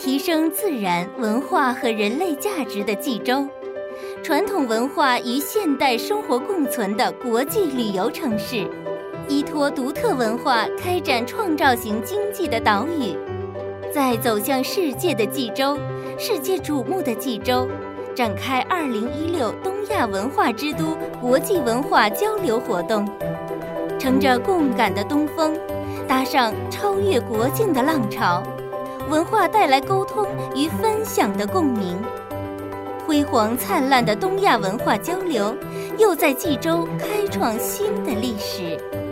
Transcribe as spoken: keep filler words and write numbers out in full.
提升自然文化和人类价值的济州，传统文化与现代生活共存的国际旅游城市，依托独特文化开展创造型经济的岛屿。在走向世界的济州，世界瞩目的济州，展开二零一六东亚文化之都国际文化交流活动，乘着共感的东风，搭上超越国境的浪潮，文化带来沟通与分享的共鸣。辉煌灿烂的东亚文化交流，又在济州开创新的历史。